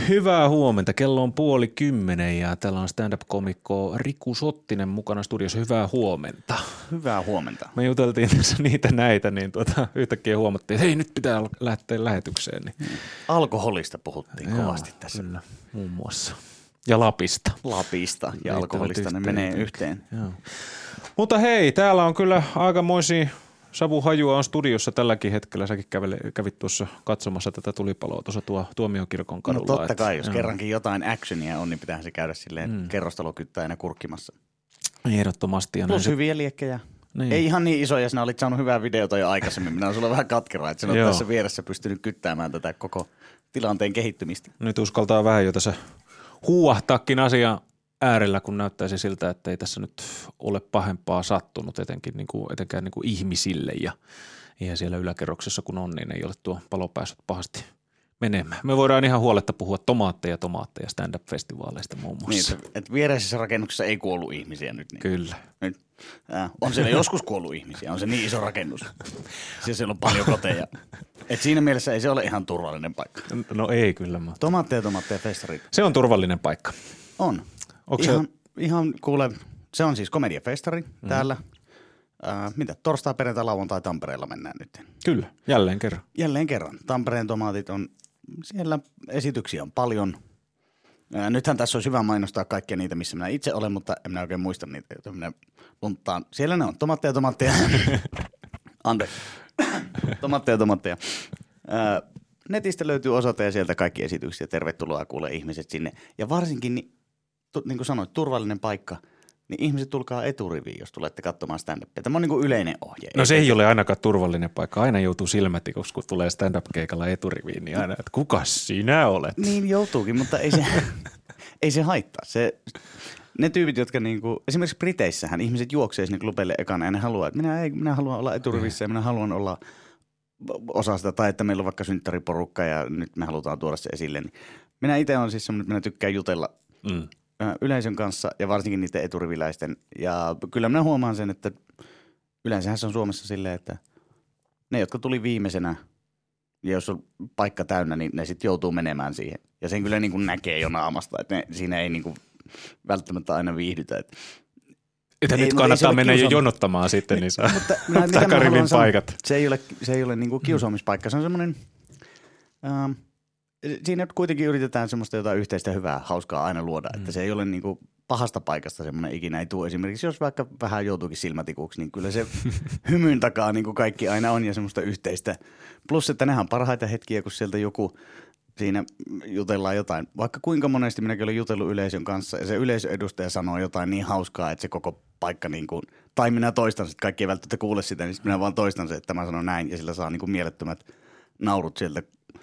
Hyvää huomenta. Kello on 9:30 ja täällä on stand-up-komikko Riku Sottinen mukana studiossa. Hyvää huomenta. Hyvää huomenta. Me juteltiin tässä niitä näitä, niin yhtäkkiä huomattiin, että hei, nyt pitää lähteä lähetykseen. Niin. Alkoholista puhuttiin kovasti tässä. Kyllä, muun muassa. Ja Lapista. Lapista ja alkoholista ne menee yhteen. Joo. Mutta hei, täällä on kyllä aikamoisia savuhajua on studiossa tälläkin hetkellä. Säkin kävit tuossa katsomassa tätä tulipaloa tuossa Tuomiokirkon kadulla. No totta kai, jos kerrankin jotain actionia on, niin pitää se käydä silleen kerrostalokyttäjänä kurkkimassa. Ehdottomasti. Ja plus hyviä liekkejä. Niin. Ei ihan niin isoja, sinä olit saanut hyvää videota jo aikaisemmin. Minä olen sulla vähän katkeraa, että sinä olet tässä vieressä pystynyt kyttäämään tätä koko tilanteen kehittymistä. Nyt uskaltaa vähän jo tässä huuahtaakin asian äärellä, kun näyttäisi siltä, että ei tässä nyt ole pahempaa sattunut etenkään niin kuin ihmisille ja siellä yläkerroksessa kun on, niin ei ole tuo palo päässyt pahasti menemään. Me voidaan ihan huoletta puhua tomaatteja stand-up-festivaaleista muun muassa. Niin, että viereisessä rakennuksessa ei kuollut ihmisiä nyt. Niin. Kyllä. Nyt. On siellä joskus kuollut ihmisiä, on se niin iso rakennus. Siellä on paljon koteja. Et siinä mielessä ei se ole ihan turvallinen paikka. No ei kyllä. Tomaatteja festarit. Se on turvallinen paikka. On. Ihan kuule, se on siis komediafestari täällä. Mitä? Torstai, perjantai, lauantai Tampereella mennään nyt. Kyllä, jälleen kerran. Jälleen kerran. Tampereen tomaatit on, siellä esityksiä on paljon. Nythän tässä olisi hyvä mainostaa kaikkia niitä, missä minä itse olen, mutta en minä oikein muista niitä, joita minä lunttaan. Siellä ne on, tomaatteja. Anteeksi. Tomaatteja. Netistä löytyy osoite ja sieltä kaikki esityksiä. Tervetuloa kuulee ihmiset sinne. Ja varsinkin, niin kuin sanoit, turvallinen paikka. Niin ihmiset tulkaa eturiviin, jos tulette katsomaan stand-upia. Tämä on niin kuin yleinen ohje. No se ei ole ainakaan turvallinen paikka. Aina joutuu silmätikuksi, kun tulee stand-up-keikalla eturiviin, niin aina, että kuka sinä olet? Niin joutuukin, mutta ei se haittaa. Ne tyypit, jotka niinku, esimerkiksi Briteissähän ihmiset juoksee sinne klubeille ekana ja ne haluaa, että minä haluan olla eturivissä ja minä haluan olla osa sitä, tai että meillä on vaikka synttäriporukka ja nyt me halutaan tuoda se esille. Niin minä itse olen siis semmoinen, että minä tykkään jutella yleisön kanssa ja varsinkin niiden eturiviläisten. Ja kyllä minä huomaan sen, että yleensähän se on Suomessa silleen, että ne, jotka tuli viimeisenä ja jos on paikka täynnä, niin ne sitten joutuu menemään siihen. Ja sen kyllä niin kuin näkee jo naamasta, että siinä ei niin kuin välttämättä aina viihdytä. Että nyt kannattaa mennä jo jonottamaan sitten, niin saa takarivin paikat. Se ei ole niin kuin kiusaamispaikka, se on semmoinen siinä kuitenkin yritetään semmoista jotain yhteistä hyvää, hauskaa aina luoda, että se ei ole niin kuin pahasta paikasta semmoinen ikinä ei tule. Esimerkiksi jos vaikka vähän joutuukin silmätikuksi, niin kyllä se hymyn takaa niin kuin kaikki aina on ja semmoista yhteistä. Plus, että nehän on parhaita hetkiä, kun sieltä joku siinä jutellaan jotain. Vaikka kuinka monesti minäkin olen jutellut yleisön kanssa ja se yleisöedustaja sanoo jotain niin hauskaa, että se koko paikka niin kuin, tai minä toistan, että kaikki ei välttämättä kuule sitä, niin minä vaan toistan se, että mä sanon näin ja sillä saa niin kuin mielettömät naurut sieltä.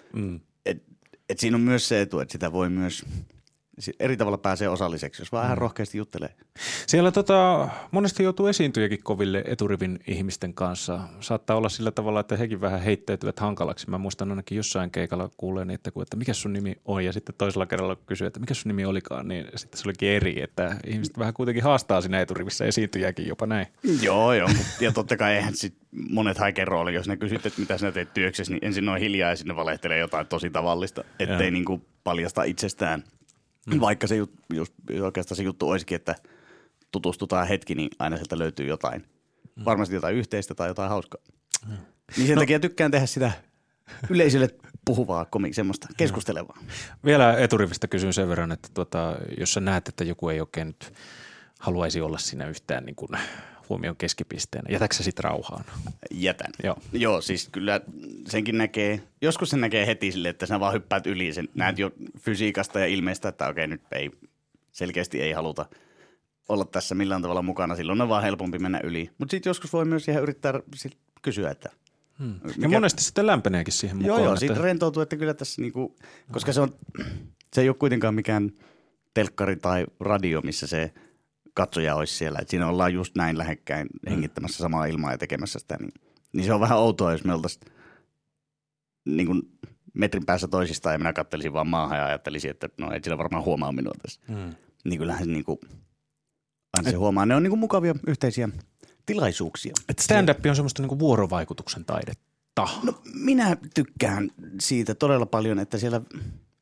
Et siinä on myös se etu, että sitä voi myös eri tavalla pääsee osalliseksi, jos vähän rohkeasti juttelee. Siellä monesti joutuu esiintyjäkin koville eturivin ihmisten kanssa. Saattaa olla sillä tavalla, että hekin vähän heittäytyvät hankalaksi. Mä muistan ainakin jossain keikalla kuuleeni, että mikä sun nimi on ja sitten toisella kerralla kysyy, että mikä sun nimi olikaan, niin sitten se olikin eri, että ihmiset vähän kuitenkin haastaa siinä eturivissä esiintyjäkin jopa näin. Joo. Ja totta kai eihän sitten monet haikee rooli, jos ne kysyt, että mitä sinä teet työksesi, niin ensin on hiljaa ja sinne valehtelee jotain tosi tavallista, ettei niinku paljasta itsestään. Vaikka se oikeastaan se juttu olisikin, että tutustutaan hetki, niin aina sieltä löytyy jotain. Varmasti jotain yhteistä tai jotain hauskaa. Niin sen takia tykkään tehdä sitä yleisölle puhuvaa, semmoista keskustelevaa. Vielä eturivistä kysyn sen verran, että jos sä näet, että joku ei oikein nyt haluaisi olla siinä yhtään niin kuin huomion keskipisteenä, jätätkö sä sitten rauhaan? Jätän. Joo, siis kyllä senkin näkee, joskus sen näkee heti silleen, että sä vaan hyppäät yli. Sen näet jo fysiikasta ja ilmeistä, että okei, nyt selkeästi ei haluta olla tässä millään tavalla mukana. Silloin on vaan helpompi mennä yli. Mutta sitten joskus voi myös ihan yrittää kysyä, että ja monesti sitten lämpeneekin siihen mukaan. Joo, siitä rentoutuu, että kyllä tässä niinku, koska se ei ole kuitenkaan mikään telkkari tai radio, missä se katsoja olisi siellä. Että siinä ollaan just näin lähekkäin hengittämässä samaa ilmaa ja tekemässä sitä. Niin se on vähän outoa, jos me oltaisiin niin kuin metrin päässä toisistaan ja minä katselisin vaan maahan ja ajattelisin, että no ei sillä varmaan huomaa minua tässä. Niin kyllähän se niin kuin, aina se huomaa. Ne on niin kuin mukavia yhteisiä tilaisuuksia. Stand-up on semmoista niin kuin vuorovaikutuksen taidetta. No minä tykkään siitä todella paljon, että siellä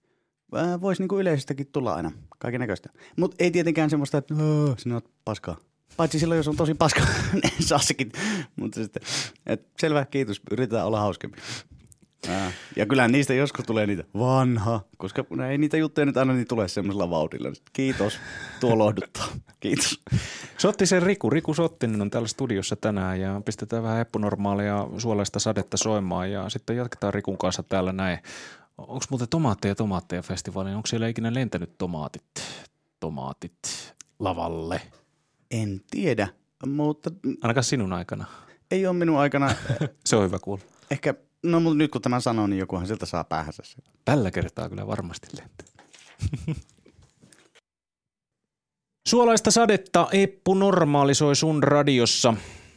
Voisi niinku yleisöstäkin tulla aina kaiken näköistä. Mutta ei tietenkään semmoista, että sinä oot paskaa. Paitsi silloin, jos on tosi paskaa, niin saa sekin. Mutta sitten, selvä, kiitos, yritetään olla hauskempi. Ja kyllä niistä joskus tulee niitä vanha, koska ei niitä juttuja nyt aina niin tule semmoisella vauhdilla. Kiitos, tuo lohduttaa. Kiitos. Sottisen Riku Sottinen on täällä studiossa tänään ja pistetään vähän eppunormaalia suolaista sadetta soimaan ja sitten jatketaan Rikun kanssa täällä näin. Onko muuten tomaatteja festivaaliin? Onko siellä ikinä lentänyt tomaatit lavalle? En tiedä, mutta... Ainakaan sinun aikana. Ei ole minun aikana. Se on hyvä kuulla. Ehkä, no mutta nyt kun tämän sanoo, niin jokuhan sieltä saa päähänsä. Tällä kertaa kyllä varmasti lentää. Suolaista sadetta Eppu normalisoi sun radiossa.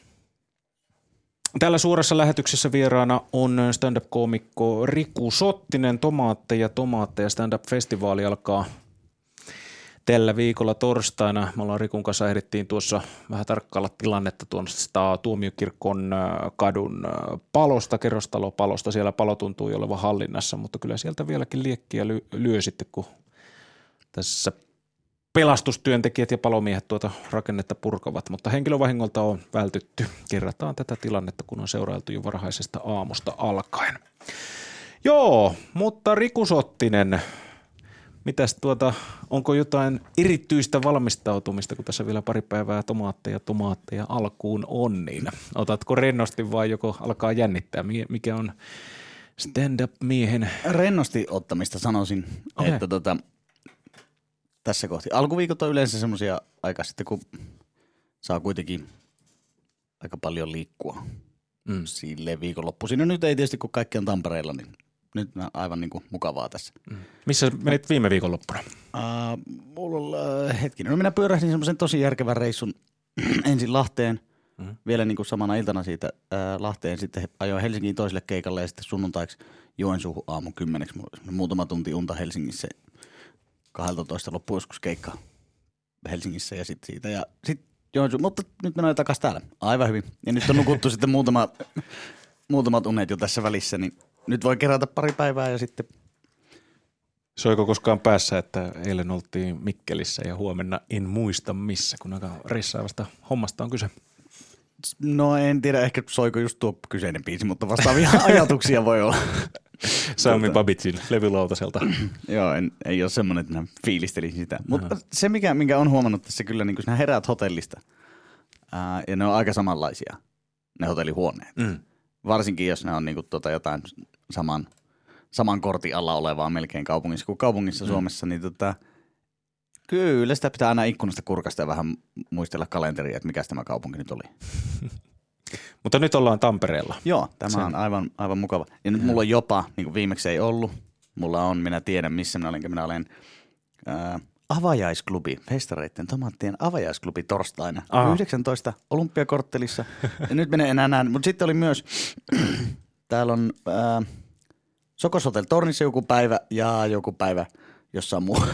Täällä suorassa lähetyksessä vieraana on stand-up-koomikko Riku Sottinen. Tomaatteja stand-up-festivaali alkaa tällä viikolla torstaina. Me ollaan Rikun kanssa ehdittiin tuossa vähän tarkkailla tilannetta tuosta Tuomiokirkon kadun palosta, kerrostalopalosta. Siellä palo tuntui olevan hallinnassa, mutta kyllä sieltä vieläkin liekkiä lyö sitten, kun tässä pelastustyöntekijät ja palomiehet tuota rakennetta purkavat, mutta henkilövahingolta on vältytty. Kerrataan tätä tilannetta, kun on seurailtu jo varhaisesta aamusta alkaen. Joo, mutta Riku Sottinen, mitäs onko jotain erityistä valmistautumista, kun tässä vielä pari päivää tomaatteja alkuun on, niin otatko rennosti vai joko alkaa jännittää? Mikä on stand-up-miehen? Rennosti ottamista sanoisin, okay. Että tässä kohti. Alkuviikot on yleensä semmoisia aika sitten, kun saa kuitenkin aika paljon liikkua silleen viikonloppuisin. No nyt ei tietysti, kun kaikki on Tampereella, niin nyt on aivan niin kuin mukavaa tässä. Missä menit viime viikonloppuna? Mulla on hetkinen. No minä pyörähdin semmoisen tosi järkevän reissun ensin Lahteen, vielä niin kuin samana iltana siitä Lahteen. Sitten ajoin Helsinkiin toiselle keikalle ja sitten sunnuntaiksi Joensuuhun aamu 10. Muutama tunti unta Helsingissä. 12 loppuun joskus keikkaa Helsingissä ja sitten siitä. Ja sitten Joensuu, mutta nyt mennään takaisin täällä. Aivan hyvin. Ja nyt on nukuttu sitten muutamat unet jo tässä välissä, niin nyt voi kerätä pari päivää ja sitten. Soiko koskaan päässä, että eilen oltiin Mikkelissä ja huomenna en muista missä, kun aika reissaavasta hommasta on kyse? No en tiedä, ehkä soiko just tuo kyseinen biisi, mutta vastaavia ajatuksia voi olla. Sami Babitsin levylautaselta. Joo, ei ole semmoinen, että mä fiilistelin sitä. Mutta se, minkä on huomannut tässä kyllä, niin kun sinä heräät hotellista, ja ne on aika samanlaisia, ne hotellihuoneet. Varsinkin, jos ne on niin kuin jotain saman kortin alla olevaa melkein kaupungissa kuin kaupungissa Suomessa, niin kyllä sitä pitää aina ikkunasta kurkasta ja vähän muistella kalenteria, että mikä tämä kaupunki nyt oli. Mutta nyt ollaan Tampereella. Joo, tämä on aivan mukava. Ja nyt mulla on jopa, niin kuin viimeksi ei ollut, minä tiedän missä minä olen avajaisklubi, festareitten tomaattien avajaisklubi torstaina. 19 Olympiakorttelissa. Ja nyt menee enää, mutta sitten oli myös, täällä on Sokos Hotel Tornissa joku päivä ja joku päivä jossain muu.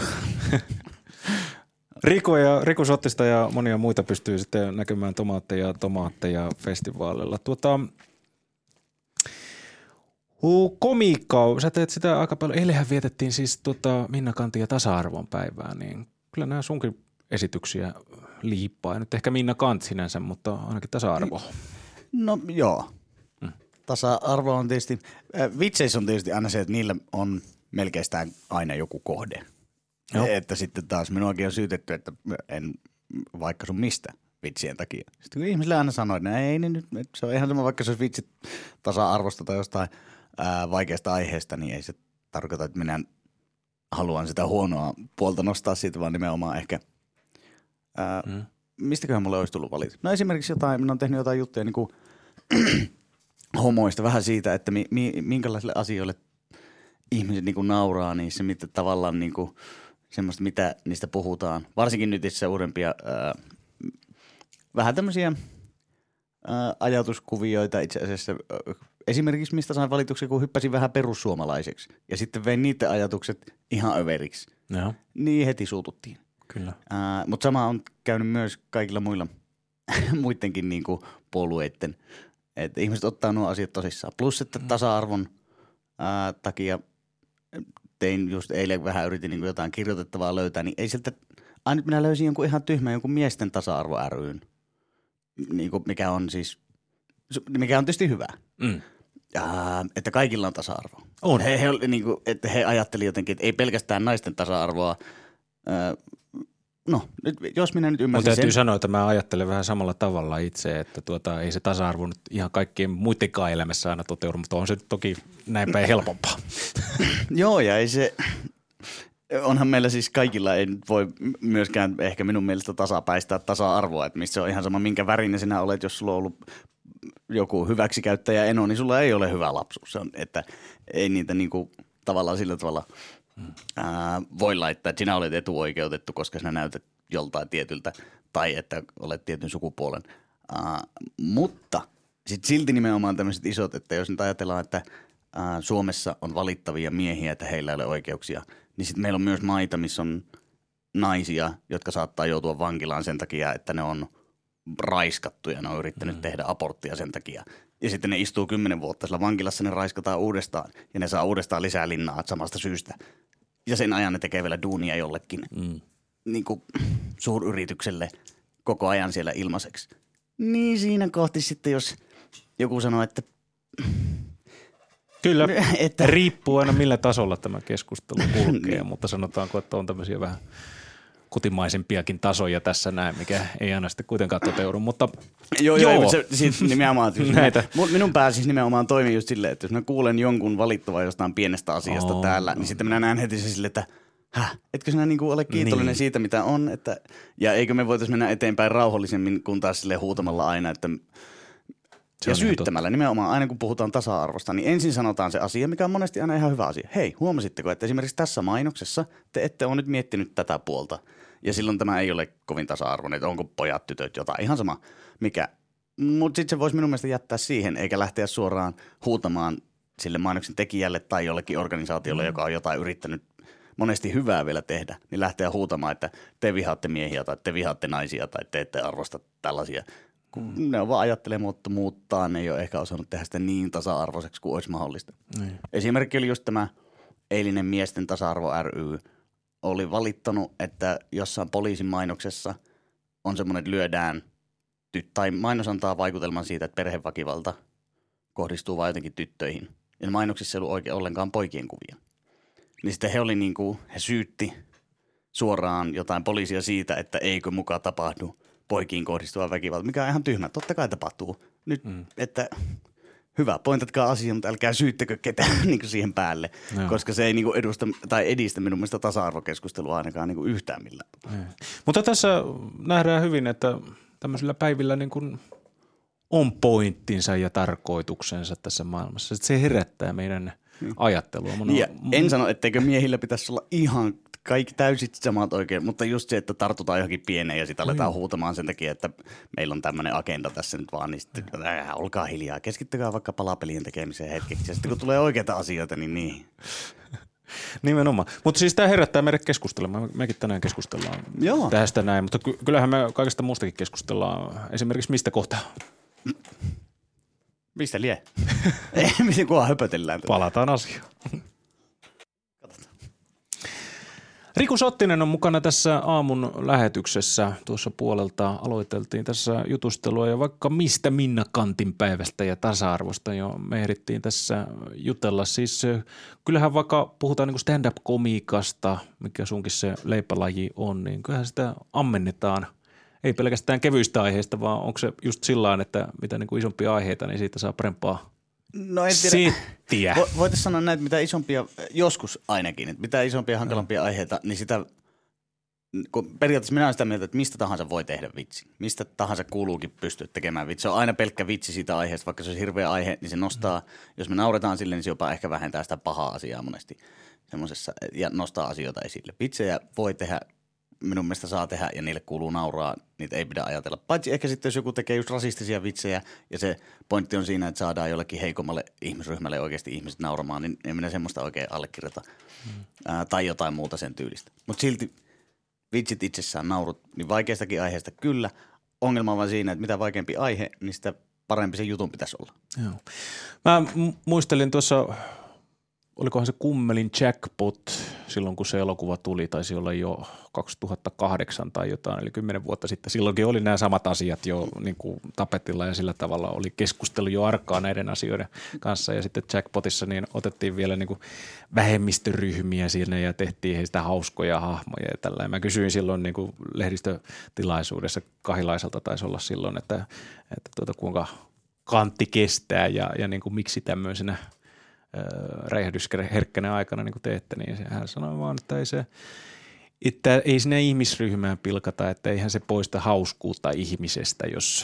Riku Sottista ja monia muita pystyy sitten näkemään tomaatteja festivaalilla. Komiikkaa, sä teet sitä aika paljon. Eilenhän vietettiin siis Minna Kantin ja tasa-arvon päivää, niin kyllä nämä sunkin esityksiä liippaa. Nyt ehkä Minna Kant sinänsä, mutta ainakin tasa-arvo. No joo. Tasa-arvo on tietysti, vitseissä on tietysti aina se, että niillä on melkeistään aina joku kohde. Joo. Että sitten taas minuakin on syytetty, että en vaikka sun mistä vitsien takia. Sitten kun ihmisille aina sanoo, että ei niin nyt, se on ihan sama, vaikka se olisi vitsi tasa-arvosta tai jostain vaikeasta aiheesta, niin ei se tarkoita, että minä haluan sitä huonoa puolta nostaa siitä, vaan nimenomaan ehkä, mistäköhän mulle olisi tullut valita. No esimerkiksi minä olen tehnyt jotain juttuja niin kuin homoista, vähän siitä, että minkälaisille asioille ihmiset niin kuin nauraa niissä, mitä tavallaan niin kuin semmoista, mitä niistä puhutaan. Varsinkin nyt itse uudempia, vähän tämmöisiä ajatuskuvioita itse asiassa. Esimerkiksi mistä sain valituksen, kun hyppäsin vähän perussuomalaiseksi. Ja sitten vein niiden ajatukset ihan överiksi. Joo. Niin heti suututtiin. Kyllä. Mutta sama on käynyt myös kaikilla muilla muidenkin niin kuin puolueiden. Että ihmiset ottaa nuo asiat tosissaan. Plus, että tasa-arvon takia tein just eilen vähän yritin niin kuin jotain kirjoitettavaa löytää, niin ei sieltä, aina minä löysin jonkun ihan tyhmän, jonkun miesten tasa-arvo ry:n, niin kuin mikä on tietysti hyvä. Että kaikilla on tasa-arvo. On. Niin kuin, että he ajatteli jotenkin, että ei pelkästään naisten tasa-arvoa. No, jos minä nyt ymmärsin sen. Täytyy sen. sanoa, että mä ajattelen vähän samalla tavalla itse, että ei se tasa-arvo nyt ihan kaikkien muidenkaan elämässä aina toteudu, mutta on se toki näin päin helpompaa. Joo, ja ei se, onhan meillä siis kaikilla ei nyt voi myöskään ehkä minun mielestä tasapäistää tasa-arvoa, että mistä se on ihan sama, minkä värinen sinä olet, jos sulla on ollut joku hyväksikäyttäjä eno, niin sulla ei ole hyvä lapsuus. Se on, että ei niitä niinku tavallaan sillä tavalla voi laittaa, että sinä olet etuoikeutettu, koska sinä näytät joltain tietyltä tai että olet tietyn sukupuolen. Mutta sitten silti nimenomaan tämmöiset isot, että jos nyt ajatellaan, että Suomessa on valittavia miehiä, että heillä ei ole oikeuksia, niin sitten meillä on myös maita, missä on naisia, jotka saattaa joutua vankilaan sen takia, että ne on raiskattu ja ne on yrittänyt tehdä aborttia sen takia. Ja sitten ne istuu 10 vuotta sillä vankilassa, ne raiskataan uudestaan ja ne saa uudestaan lisää linnaa samasta syystä. Ja sen ajan ne tekee vielä duunia jollekin niin kuin suuryritykselle koko ajan siellä ilmaiseksi. Niin siinä kohti sitten, jos joku sanoo, että kyllä, että riippuu aina millä tasolla tämä keskustelu kulkee, mutta sanotaanko, että on tämmöisiä vähän kotimaisempiakin tasoja tässä näin, mikä ei aina sitten kuitenkaan toteudu, mutta Joo. Se, siis nimenomaan, minun pää siis nimenomaan toimii just silleen, että jos mä kuulen jonkun valittavan jostain pienestä asiasta täällä, niin sitten minä näen heti se silleen, että etkö sinä niinku ole kiitollinen siitä, mitä on, ja eikö me voitaisiin mennä eteenpäin rauhallisemmin, kun taas silleen huutamalla aina, että ja syyttämällä nimenomaan aina kun puhutaan tasa-arvosta, niin ensin sanotaan se asia, mikä on monesti aina ihan hyvä asia. Hei, huomasitteko, että esimerkiksi tässä mainoksessa te ette ole nyt miettinyt tätä puolta. Ja silloin tämä ei ole kovin tasa-arvoinen, että onko pojat, tytöt, jotain. Ihan sama, mikä. Mutta sitten se voisi minun mielestä jättää siihen, eikä lähteä suoraan huutamaan sille mainoksen tekijälle tai jollekin organisaatiolle, joka on jotain yrittänyt monesti hyvää vielä tehdä, niin lähteä huutamaan, että te vihaatte miehiä tai te vihaatte naisia tai te ette arvosta tällaisia. Kun ne on vaan ajattelemattomuuttaa, ne ei ole ehkä osannut tehdä sitä niin tasa-arvoiseksi kuin olisi mahdollista. Esimerkki oli just tämä eilinen miesten tasa-arvo ry oli valittanut, että jossain poliisin mainoksessa on semmoinen, että lyödään tai mainos antaa vaikutelman siitä, että perheväkivalta kohdistuu vain jotenkin tyttöihin. Ja mainoksissa ei ollut oikein ollenkaan poikien kuvia. Niin sitten he syytti suoraan jotain poliisia siitä, että eikö mukaan tapahdu poikiin kohdistuva väkivalta, mikä on ihan tyhmä. Totta kai tapahtuu. Nyt, että hyvä, pointatkaa asia, mutta älkää syyttäkö ketään niin kuin siihen päälle, koska se ei niin kuin edusta tai edistä minun mielestä tasa-arvokeskustelua ainakaan niin kuin yhtään millään. Mutta tässä nähdään hyvin, että tämmöisillä päivillä niin kuin on pointtinsa ja tarkoituksensa tässä maailmassa. Se herättää meidän ajattelua. En sano, etteikö miehillä pitäisi olla ihan kaikki täysin samat oikein, mutta just se, että tartutaan johonkin pieneen ja sitten aletaan huutamaan sen takia, että meillä on tämmöinen agenda tässä nyt vaan, niin sitten olkaa hiljaa, keskittykää vaikka palapelien tekemiseen hetkeksi. Ja sitten kun tulee oikeita asioita, niin. Nimenomaan. Mutta siis tämä herättää meidät keskustelemaan. Mekin tänään keskustellaan tästä näin, mutta kyllähän me kaikesta muustakin keskustellaan. Esimerkiksi mistä kohtaa? Mistä lie? Ei, miten kunhan höpötellään. Palataan asiaan. Riku Sottinen on mukana tässä aamun lähetyksessä. Tuossa puolelta aloiteltiin tässä jutustelua ja vaikka mistä Minna Kantin päivästä ja tasa-arvosta jo me ehdittiin tässä jutella. Siis kyllähän vaikka puhutaan niin kuin stand-up-komiikasta, mikä sunkin se leipälaji on, niin kyllähän sitä ammennetaan. Ei pelkästään kevyistä aiheista, vaan onko se just sillain, että mitä niin kuin isompia aiheita, niin siitä saa parempaa settiä. Voitaisiin sanoa näin, että mitä isompia, joskus ainakin, että mitä isompia hankalampia aiheita, niin sitä, kun periaatteessa minä olen sitä mieltä, että mistä tahansa voi tehdä vitsi. Mistä tahansa kuuluukin pystyä tekemään vitsi. Se on aina pelkkä vitsi siitä aiheesta, vaikka se olisi hirveä aihe, niin se nostaa, jos me nauretaan sille, niin se jopa ehkä vähentää sitä pahaa asiaa monesti semmoisessa ja nostaa asioita esille. Vitsejä voi tehdä. Minun mielestä saa tehdä ja niille kuuluu nauraa, niitä ei pidä ajatella. Paitsi ehkä sitten, jos joku tekee just rasistisia vitsejä ja se pointti on siinä, että saadaan jollekin heikommalle ihmisryhmälle oikeasti ihmiset nauramaan, niin en minä semmoista oikein allekirjoita tai jotain muuta sen tyylistä. Mutta silti vitsit itsessään naurut, niin vaikeastakin aiheesta kyllä. Ongelma on vaan siinä, että mitä vaikeampi aihe, niin sitä parempi se jutun pitäisi olla. Joo. Mä muistelin tuossa olikohan se Kummelin Jackpot silloin, kun se elokuva tuli, taisi olla jo 2008 tai jotain, eli 10 vuotta sitten. Silloinkin oli nämä samat asiat jo niin kuin tapetilla ja sillä tavalla oli keskustelu jo arkaa näiden asioiden kanssa. Ja sitten Jackpotissa niin otettiin vielä niin kuin vähemmistöryhmiä siinä ja tehtiin heistä hauskoja hahmoja ja tällä. Ja mä kysyin silloin niin kuin lehdistötilaisuudessa Kahilaiselta taisi olla silloin, että kuinka kantti kestää ja niin kuin miksi tämmöisenä räjähdysherkkänä aikana niin kuin teette, niin hän sanoi vaan, että ei sinne ihmisryhmään pilkata, että eihän se poista hauskuutta ihmisestä, jos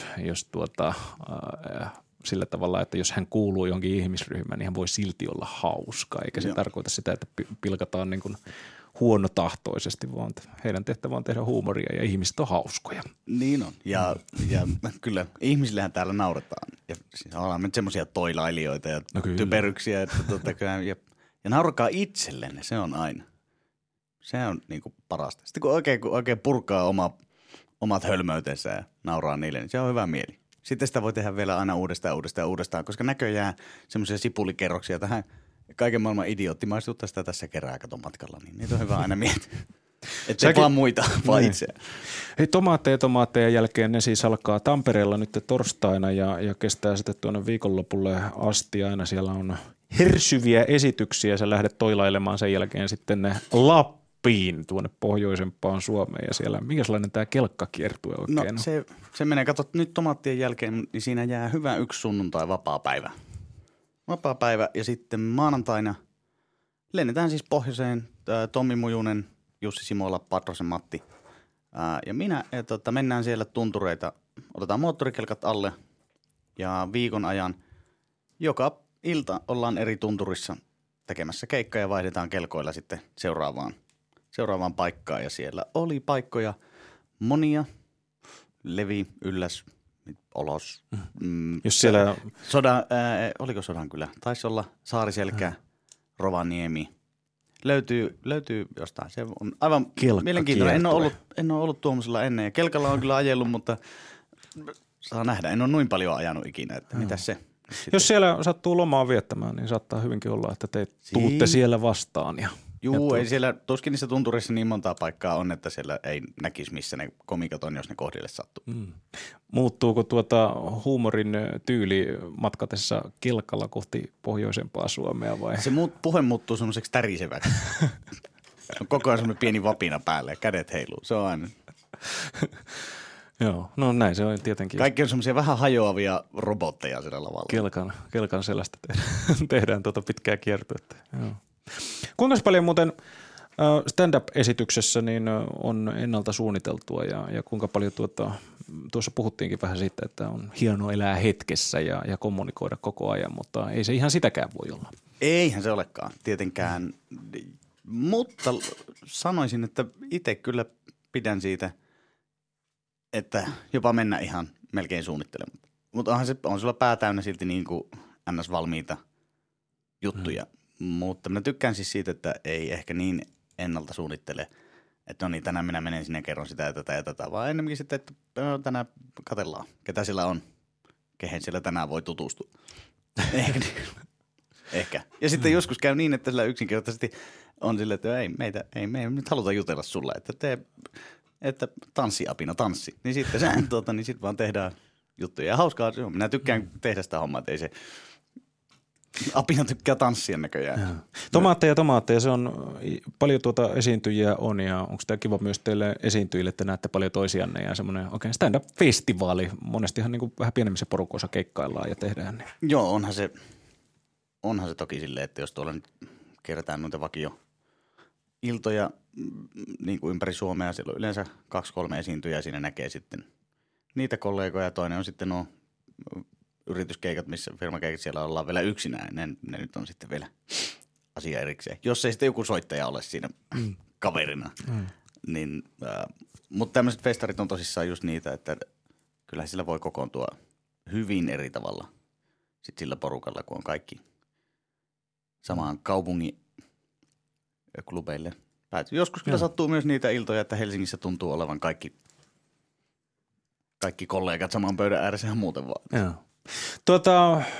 sillä tavalla, että jos hän kuuluu jonkin ihmisryhmään, niin hän voi silti olla hauska, eikä se tarkoita sitä, että pilkataan niin kuin huonotahtoisesti, vaan heidän tehtävä on tehdä huumoria ja ihmiset on hauskoja. Niin on. Ja kyllä ihmisillähän täällä naurataan. Ja siis ollaan nyt semmoisia toilailijoita ja typeryksiä. Että ja naurakaa itsellenne, se on aina. Se on niinku parasta. Sitten kun oikein purkaa omat hölmöytensä ja nauraa niille, niin se on hyvä mieli. Sitten sitä voi tehdä vielä aina uudestaan, koska näköjään semmoisia sipulikerroksia tähän kaiken maailman idioottimaisuutta sitä tässä kerää katon matkalla, niin niitä on hyvä aina miettiä. Että vaan muita, vaan itseään. Hei, tomaatteja jälkeen ne siis alkaa Tampereella nyt torstaina ja kestää sitten tuonne viikonlopulle asti. Aina siellä on hersyviä esityksiä. Sä lähdet toilailemaan sen jälkeen sitten ne Lappiin tuonne pohjoisempaan Suomeen ja siellä. Minkälainen tämä kelkkakiertue oikein on? No se menee, katsot nyt tomaattien jälkeen, niin siinä jää hyvä yksi sunnuntai vapaapäivä. Vapaapäivä ja sitten maanantaina lennetään siis pohjoiseen Tommi Mujunen, Jussi Simola, Patrosen Matti ja minä. Ja mennään siellä tuntureita, otetaan moottorikelkat alle ja viikon ajan joka ilta ollaan eri tunturissa tekemässä keikkaa ja vaihdetaan kelkoilla sitten seuraavaan paikkaan. Ja siellä oli paikkoja monia, Levi, Ylläs, Olos. Jos siellä oliko Sodankylä? Taisi olla Saariselkä, Rovaniemi. Löytyy jostain. Se on aivan mielenkiintoinen. En ole ollut tuommoisella ennen. Ja kelkalla on kyllä ajellut, mutta saa nähdä. En ole noin paljon ajanut ikinä. Että mitäs se? Jos siellä sattuu lomaa viettämään, niin saattaa hyvinkin olla, että te tuutte siellä vastaan. Juu, ei siellä, tuskin niissä tunturissa niin montaa paikkaa on, että siellä ei näkisi, missä ne komikot on, jos ne kohdille sattuu. Muuttuuko huumorin tyyli matkatessa kelkalla kohti pohjoisempaa Suomea vai? Se puhe muuttuu semmoiseksi täriseväksi. On koko ajan semmoinen pieni vapina päälle ja kädet heiluu. Se on aina. Joo, no näin se on tietenkin. Kaikki on semmoisia vähän hajoavia robotteja sillä lavalla. Kelkan selästä tehdään pitkää kiertuetta. Joo. Kuinka paljon muuten stand-up-esityksessä niin on ennalta suunniteltua ja kuinka paljon tuossa puhuttiinkin vähän siitä, että on hienoa elää hetkessä ja kommunikoida koko ajan, mutta ei se ihan sitäkään voi olla. Eihän se olekaan tietenkään, mutta sanoisin, että itse kyllä pidän siitä, että jopa mennä ihan melkein suunnittelemaan. Mutta on sulla pää täynnä silti niin kuin NS-valmiita juttuja. Mutta minä tykkään siis siitä, että ei ehkä niin ennalta suunnittele, että no niin, tänään minä menen sinne ja kerron sitä ja tätä, vaan enemmänkin sitten, että tänään katsellaan, ketä siellä on, kehen siellä tänään voi tutustua. Ehkä. Ja sitten joskus käy niin, että sillä yksinkertaisesti on silleen, että me ei nyt haluta jutella sulle, että tanssi apina, tanssi. Niin sitten niin sitten vaan tehdään juttuja. Ja hauskaa, minä tykkään tehdä sitä hommaa, että ei se apina tykkää tanssia näköjään. Tomaatteja, se on paljon esiintyjiä on ja onko tämä kiva myös teille esiintyjille, että näette paljon toisianne ja semmoinen oikein stand-up-festivaali. Monestihan niin kuin vähän pienemmissä porukoissa keikkaillaan ja tehdään. Niin. Joo, onhan se toki silleen, että jos tuolla nyt kerätään noita vakioiltoja niin kuin ympäri Suomea, siellä on yleensä 2-3 esiintyjää, siinä näkee sitten niitä kollegoja. Toinen on sitten yrityskeikat, missä firmakeikat siellä ollaan vielä yksinään, ne nyt on sitten vielä asia erikseen. Jos ei sitten joku soittaja ole siinä kaverina. Niin, mutta tämmöiset festarit on tosissaan just niitä, että kyllä sillä voi kokoontua hyvin eri tavalla sit sillä porukalla, kun on kaikki samaan kaupungin klubeille pääty. Joskus kyllä sattuu myös niitä iltoja, että Helsingissä tuntuu olevan kaikki kollegat saman pöydän ääressä ihan muuten vaan. Joo.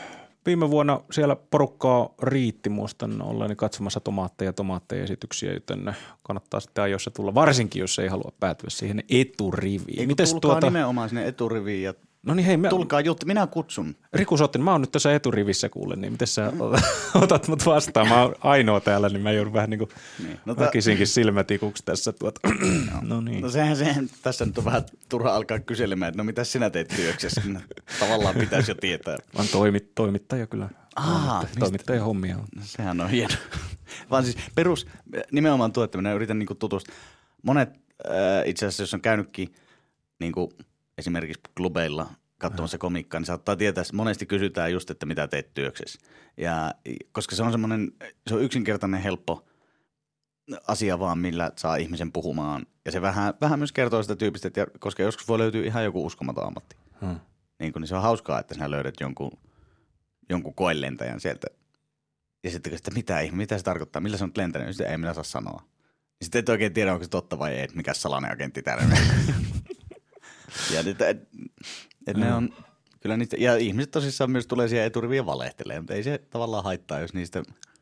viime vuonna siellä porukkaa riitti, muistan olleeni katsomassa tomaatteja-esityksiä, joten kannattaa sitten ajoissa tulla, varsinkin jos ei halua päätyä siihen eturiviin. Mites tulkaa nimenomaan sinne eturiviin ja no niin, hei, tulkaa juttu, minä kutsun. Riku Sottinen, mä oon nyt tässä eturivissä kuule, niin miten sä otat mut vastaan? Mä oon ainoa täällä, niin mä joudun vähän niin kuin väkisinkin silmätikuksi tässä. No niin. No sehän tässä nyt on vähän turha alkaa kyselemään, että no mitä sinä teet työksessä? Tavallaan pitäisi jo tietää. Mä oon toimittaja kyllä. Toimittaja hommia on. No, sehän on hieno. Vaan siis nimenomaan tuo, että minä yritän niinku tutustua. Monet itse asiassa, jos on käynytkin niinku esimerkiksi klubeilla katsomassa komiikkaa, niin saattaa tietää, että monesti kysytään just, että mitä teet työksessä. Ja koska se on yksinkertainen helppo asia vaan, millä saa ihmisen puhumaan. Ja se vähän myös kertoo sitä tyypistä, että koska joskus voi löytyä ihan joku uskomaton ammatti. Niin se on hauskaa, että sinä löydät jonkun koelentäjän sieltä. Ja sitten mitä se tarkoittaa, millä se on lentänyt, niin sitten ei minä saa sanoa. Ja sitten et oikein tiedä, onko se totta vai ei, että mikä salainen agentti täällä. Ja ne on kyllä niitä, ja ihmiset tosissaan myös tulee siihen eturiviin ja valehtelee, mutta ei se tavallaan haittaa, jos niistä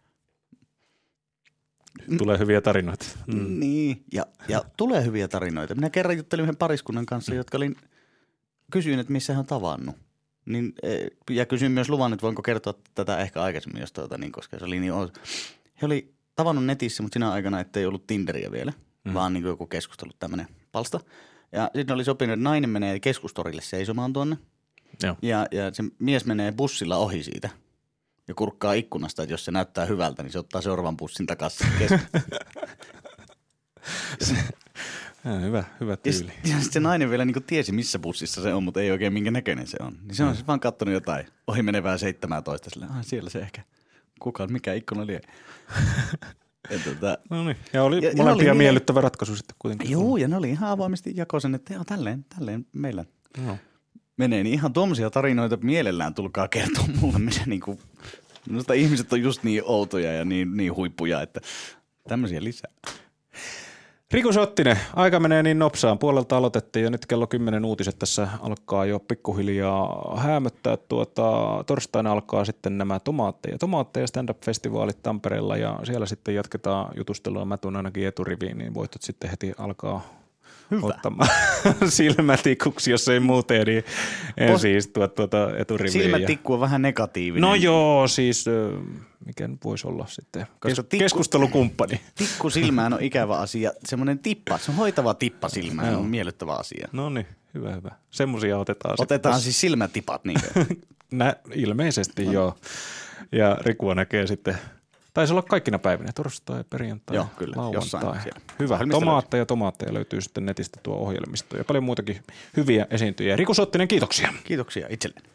tulee hyviä tarinoita. Niin, ja tulee hyviä tarinoita. Minä kerran juttelin yhden pariskunnan kanssa, jotka kysyin, että missä he on tavannut. Ja kysyin myös luvan, että voinko kertoa tätä ehkä aikaisemmin, jos koska se oli niin outo. He oli tavannut netissä, mutta sinä aikana, ettei ollut Tinderiä vielä, vaan niin kuin joku keskustellut tämmöinen palsta. Ja sitten oli sopinut, että nainen menee keskustorille seisomaan tuonne. Joo. Ja se mies menee bussilla ohi siitä ja kurkkaa ikkunasta, että jos se näyttää hyvältä, niin se ottaa seuraavan bussin takaisin Hyvä tyyli. Ja sitten se nainen vielä niin kuin tiesi, missä bussissa se on, mutta ei oikein minkä näköinen se on. Niin se on siis vaan katsonut jotain ohi menevää 17. Silleen, siellä se ehkä. Mikä ikkuna lie. No niin, ja oli molempia miellyttävä ratkaisu sitten kuitenkin. Joo, ja ne oli ihan avoimesti jakoisen, että tälleen meillä menee. Niin ihan tuommoisia tarinoita mielellään tulkaa kertoa mulle, missä niinku, minusta ihmiset on just niin outoja ja niin huippuja, että tämmöisiä lisää. Riku Sottinen, aika menee niin nopsaan. Puolelta aloitettiin ja nyt kello 10 uutiset tässä alkaa jo pikkuhiljaa häämöttää. Torstaina alkaa sitten nämä tomaatteja stand-up-festivaalit Tampereella ja siellä sitten jatketaan jutustelua. Mä tuun ainakin eturiviin, niin voitot sitten heti alkaa ottamaan silmätikuksi, jos ei muuten, niin ensin istua eturiviin. Silmätikku on vähän negatiivinen. No joo, siis mikä nyt voisi olla sitten keskustelukumppani. Tikku silmään on ikävä asia. Semmoinen tippa, se on hoitava tippa silmään, on miellyttävä asia. No niin, hyvä. Semmoisia otetaan. Otetaan siis silmätipat niitä. Ilmeisesti joo. Ja Rikua näkee sitten. Taisi olla kaikkina päivinä, torstai, perjantai, joo, kyllä, lauantai. Hyvä. Tomaatteja löytyy sitten netistä tuo ohjelmisto ja paljon muutakin hyviä esiintyjiä. Riku Sottinen, kiitoksia. Kiitoksia itselleni.